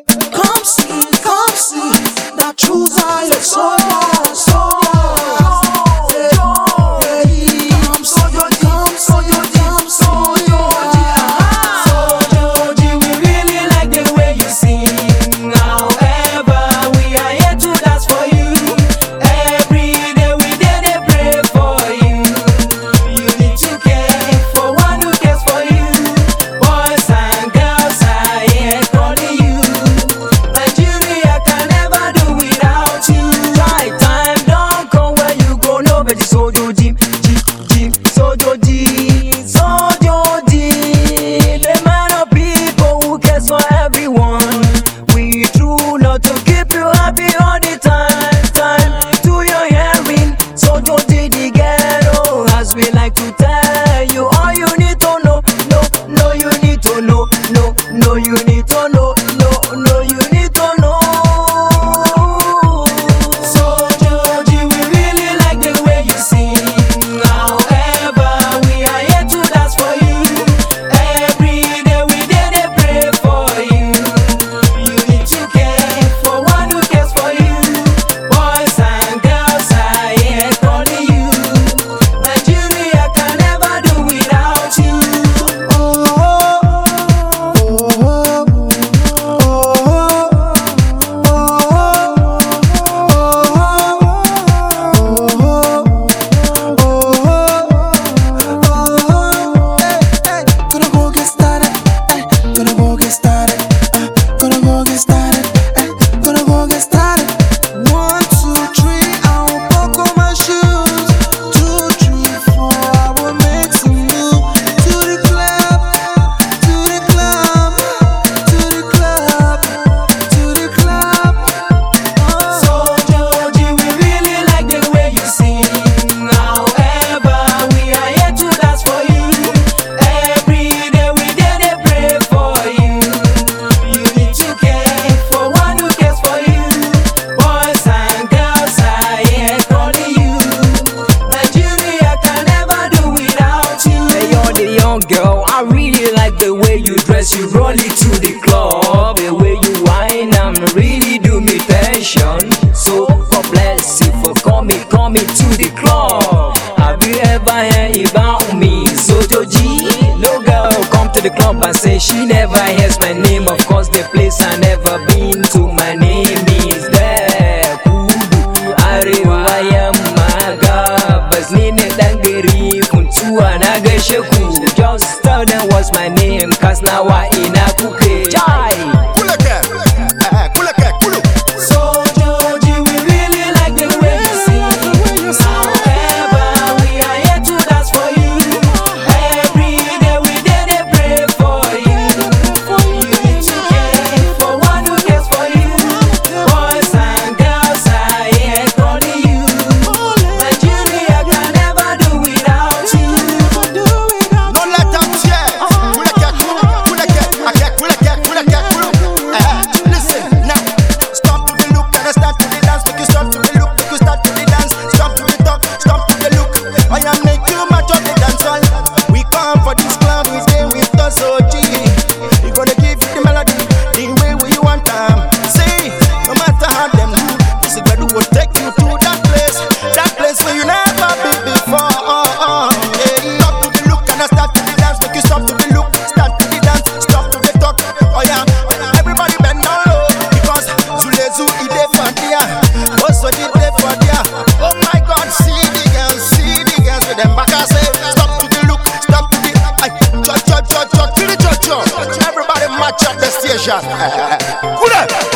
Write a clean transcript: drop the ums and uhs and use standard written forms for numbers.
come see that true Zion soldiers. Girl, I really like the way you dress. You roll it to the club, the way you whine, really do me passion. So God bless you for coming to the club. Have you ever heard about me, Sojoji? No girl come to the club and say she never hears my name. Of course the place I never been to, my name is there. Kudu Arewa Yamma Gabas Nine Dangeri Funtua Nagashaku. Just tell them what's my name, cause now I in a cookie. Jai! Sojoji, we really like the way you sing. However, we are here to dance for you. Every day we did a pray for you. You need to care for one who cares for you. Boys and girls are here calling you. Nigeria can never do without you. Everybody match up the station.